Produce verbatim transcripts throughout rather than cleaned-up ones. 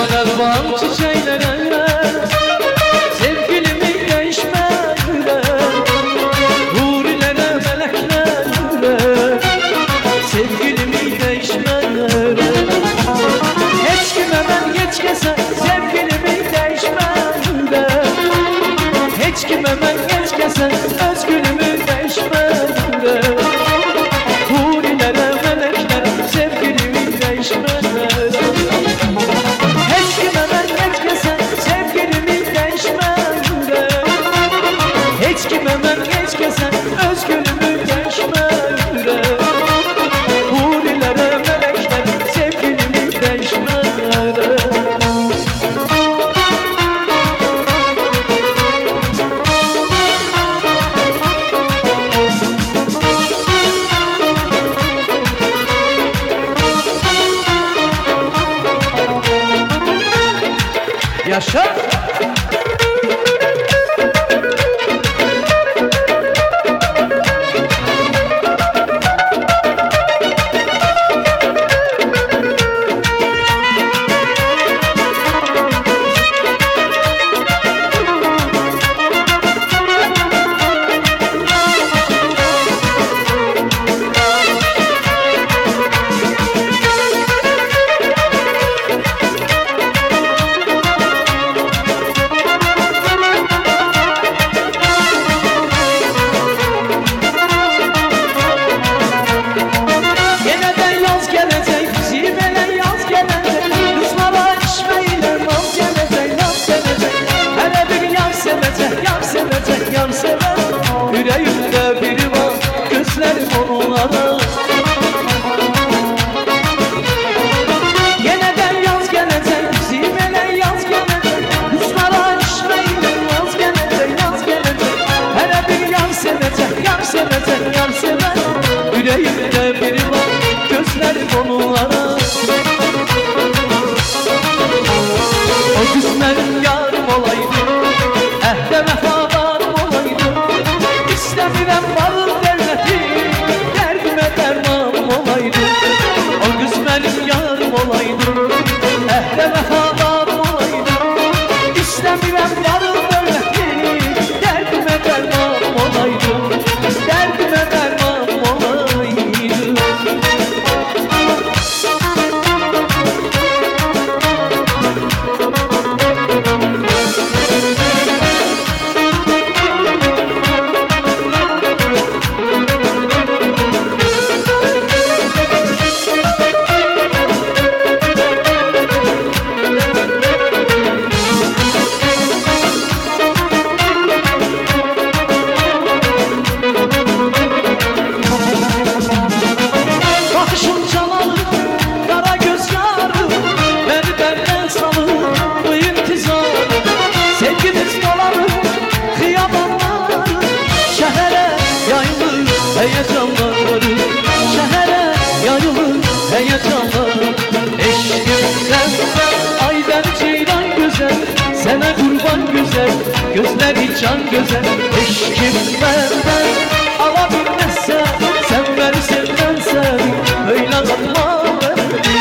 elvan çiçeklere sevgilimi değişmekle, hurilere meleklere sevgilimi değişmekle. Hiç kime ben geç kese sevgilimi değişmekle, hiç kime ben geç kese özgülümü değişmekle, hurilere meleklere sevgilimi değişmekle. Hiç kim hemen geç kesen özgürlüğümü değişmekle, hurilere melekler sevgilimi değişmekle. Yaşa! Yar sever, yüreğimde biri var, gözlerim onlara. Yeniden yaz gelecek, zirvele yaz gelecek, kızlara içmeyle yaz gelecek, yaz gelecek. Hele bir yar sevecek, yar sevecek, yar sever, yüreğimde biri var, gözlerim onlara. O kızların yarım olaydı, ehde vefadarım olaydı. İstemirem varım devleti, derdime dermanım olaydı. O kız benim yarım olaydı, ehde vefadarım olaydı. İstemirem varım devleti, derdime dermanım olaydı. Derdime dermanım olaydı. Heyecanları şehre yayılır, heyecanları. Eşkim senden aydan ceylan güzel, sana kurban güzel, gözleri can güzel. Eşkim benden alabilmezse, sen versen ben seni öyle kalma beni.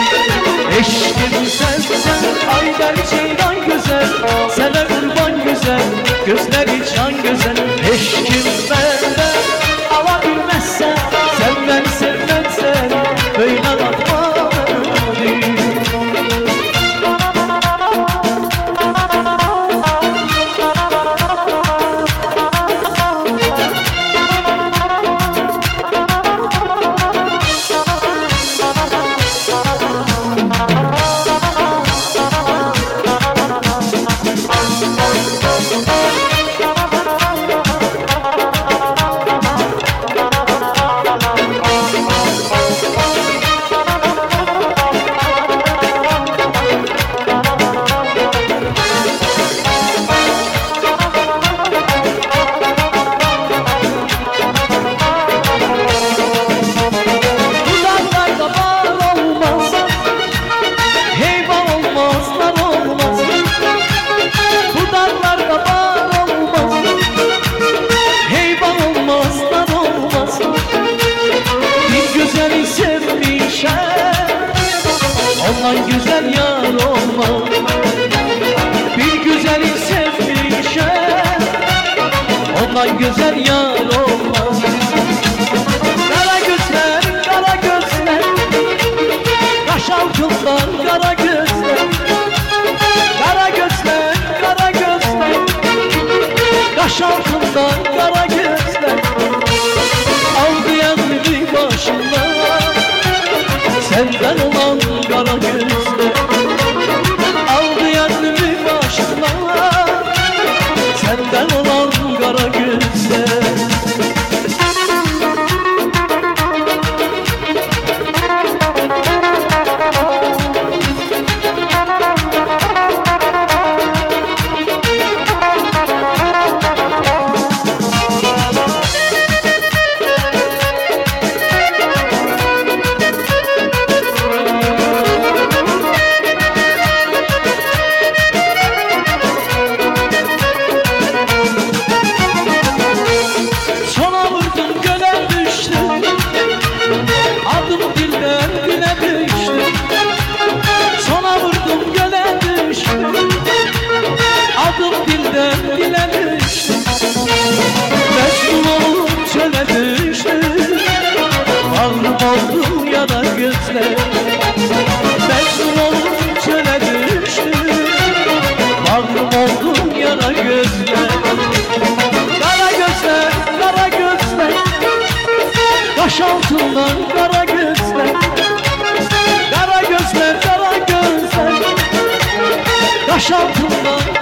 Eşkim senden aydan ceylan güzel, sana kurban güzel, gözleri can güzel. Eşkim benden alabilmezsen, sen beni sevmezsen böyle bakma beni. Ondan güzel yar olmaz. Ondan güzel yar olmaz. Kara gözler, kara gözler, kaş altından kara gözler. Kara gözler, kara gözler, kaş altından kara gözler. Aldı yandı başımdan senden olan kara gözler. Aldı yandı başımdan senden olan kara gözler. Dilden dile düştü, mecnun olup çöle düştü. Bağrım oldu yana gözler, mecnun olup çöle düştü. Bağrım oldu yana gözler. Kara gözler, kara gözler, kaş altından kara gözler. Kara gözler, kara gözler, kaş altından